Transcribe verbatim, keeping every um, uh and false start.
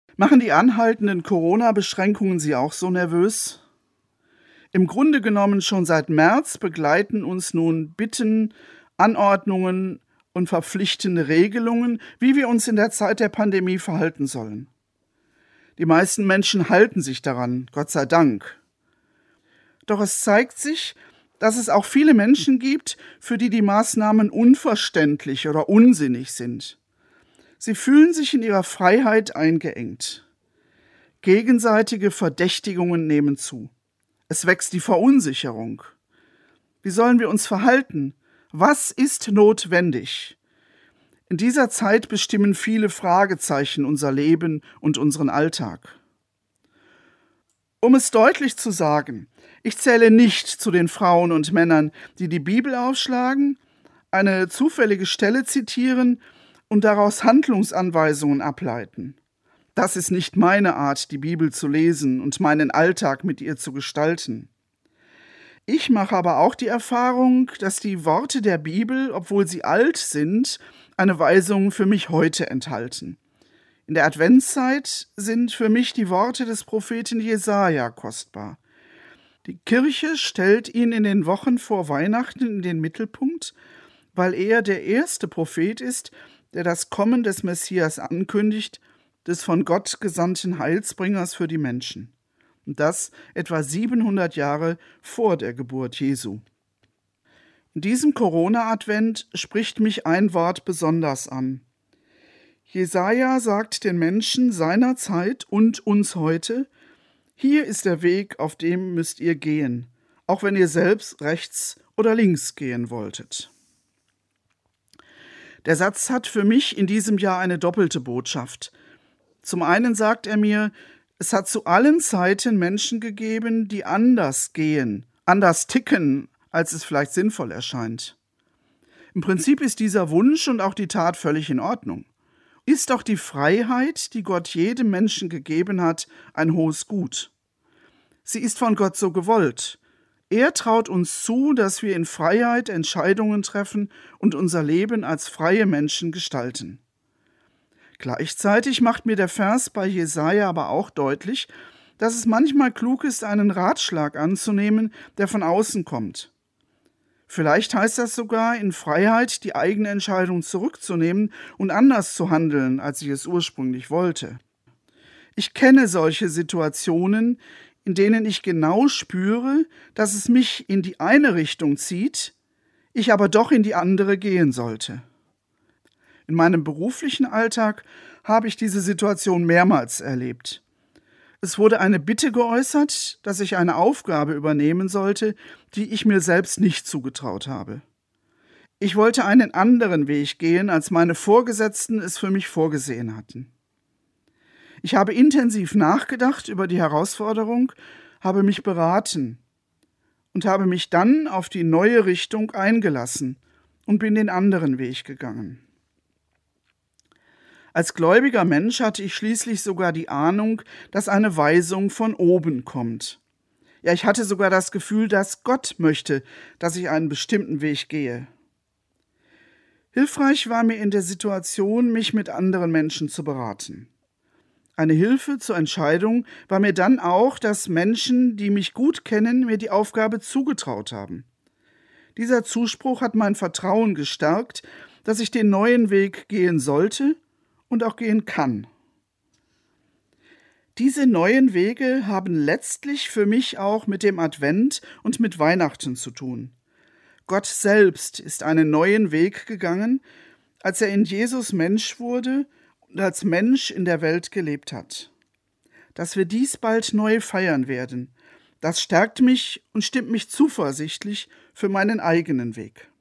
Machen die anhaltenden Corona-Beschränkungen Sie auch so nervös? Im Grunde genommen schon seit März begleiten uns nun Bitten, Anordnungen und verpflichtende Regelungen, wie wir uns in der Zeit der Pandemie verhalten sollen. Die meisten Menschen halten sich daran, Gott sei Dank. Doch es zeigt sich, dass es auch viele Menschen gibt, für die die Maßnahmen unverständlich oder unsinnig sind. Sie fühlen sich in ihrer Freiheit eingeengt. Gegenseitige Verdächtigungen nehmen zu. Es wächst die Verunsicherung. Wie sollen wir uns verhalten? Was ist notwendig? In dieser Zeit bestimmen viele Fragezeichen unser Leben und unseren Alltag. Um es deutlich zu sagen, ich zähle nicht zu den Frauen und Männern, die die Bibel aufschlagen, eine zufällige Stelle zitieren und daraus Handlungsanweisungen ableiten. Das ist nicht meine Art, die Bibel zu lesen und meinen Alltag mit ihr zu gestalten. Ich mache aber auch die Erfahrung, dass die Worte der Bibel, obwohl sie alt sind, eine Weisung für mich heute enthalten. In der Adventszeit sind für mich die Worte des Propheten Jesaja kostbar. Die Kirche stellt ihn in den Wochen vor Weihnachten in den Mittelpunkt, weil er der erste Prophet ist, der das Kommen des Messias ankündigt, des von Gott gesandten Heilsbringers für die Menschen. Und das etwa siebenhundert Jahre vor der Geburt Jesu. In diesem Corona-Advent spricht mich ein Wort besonders an. Jesaja sagt den Menschen seiner Zeit und uns heute: Hier ist der Weg, auf dem müsst ihr gehen, auch wenn ihr selbst rechts oder links gehen wolltet. Der Satz hat für mich in diesem Jahr eine doppelte Botschaft. Zum einen sagt er mir, es hat zu allen Zeiten Menschen gegeben, die anders gehen, anders ticken, als es vielleicht sinnvoll erscheint. Im Prinzip ist dieser Wunsch und auch die Tat völlig in Ordnung. Ist auch die Freiheit, die Gott jedem Menschen gegeben hat, ein hohes Gut. Sie ist von Gott so gewollt. Er traut uns zu, dass wir in Freiheit Entscheidungen treffen und unser Leben als freie Menschen gestalten. Gleichzeitig macht mir der Vers bei Jesaja aber auch deutlich, dass es manchmal klug ist, einen Ratschlag anzunehmen, der von außen kommt. Vielleicht heißt das sogar, in Freiheit die eigene Entscheidung zurückzunehmen und anders zu handeln, als ich es ursprünglich wollte. Ich kenne solche Situationen, in denen ich genau spüre, dass es mich in die eine Richtung zieht, ich aber doch in die andere gehen sollte. In meinem beruflichen Alltag habe ich diese Situation mehrmals erlebt. Es wurde eine Bitte geäußert, dass ich eine Aufgabe übernehmen sollte, die ich mir selbst nicht zugetraut habe. Ich wollte einen anderen Weg gehen, als meine Vorgesetzten es für mich vorgesehen hatten. Ich habe intensiv nachgedacht über die Herausforderung, habe mich beraten und habe mich dann auf die neue Richtung eingelassen und bin den anderen Weg gegangen. Als gläubiger Mensch hatte ich schließlich sogar die Ahnung, dass eine Weisung von oben kommt. Ja, ich hatte sogar das Gefühl, dass Gott möchte, dass ich einen bestimmten Weg gehe. Hilfreich war mir in der Situation, mich mit anderen Menschen zu beraten. Eine Hilfe zur Entscheidung war mir dann auch, dass Menschen, die mich gut kennen, mir die Aufgabe zugetraut haben. Dieser Zuspruch hat mein Vertrauen gestärkt, dass ich den neuen Weg gehen sollte und auch gehen kann. Diese neuen Wege haben letztlich für mich auch mit dem Advent und mit Weihnachten zu tun. Gott selbst ist einen neuen Weg gegangen, als er in Jesus Mensch wurde und als Mensch in der Welt gelebt hat. Dass wir dies bald neu feiern werden, das stärkt mich und stimmt mich zuversichtlich für meinen eigenen Weg.